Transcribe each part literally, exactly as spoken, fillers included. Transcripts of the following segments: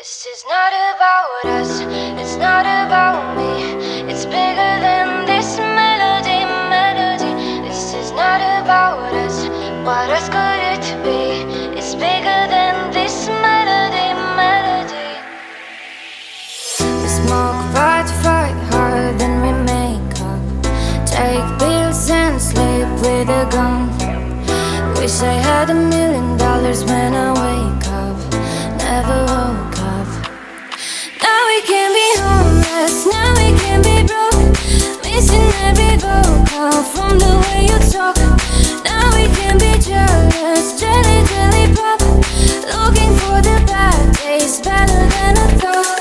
This is not about us, it's not about me. It's bigger than this melody, melody. This is not about us, what else could it be? It's bigger than this melody, melody. We smoke pot, fight hard, then we make up. Take pills and sleep with a gun. Wish I had a million dollars when I wake up. Never woke up. Now we can be homeless, now we can be broke. Missing every vocal from the way you talk. Now we can be jealous, jelly, jelly pop. Looking for the bad days, better than I thought.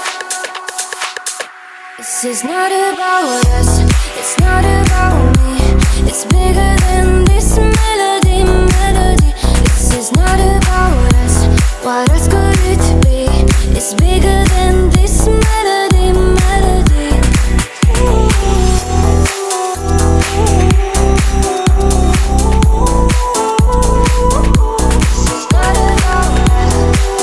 This is not about us, it's not about me. It's bigger than this melody, melody. This is not about us, what else could it be? It's bigger than this melody, melody. This is not about us.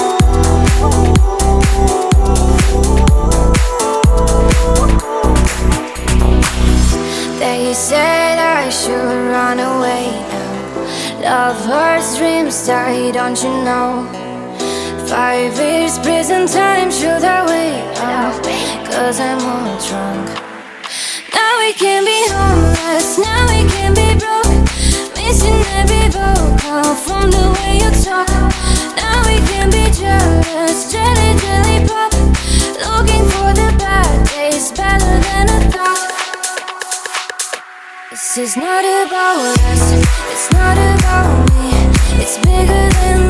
They said I should run away now. Love hurts, dreams die, don't you know? Five years prison time, should I wait up? Cause I'm all drunk. Now we can be homeless, now we can be broke. Missing every vocal from the way you talk. Now we can be jealous, jelly, jelly pop. Looking for the bad days, better than I thought. This is not about us, it's not about me. It's bigger than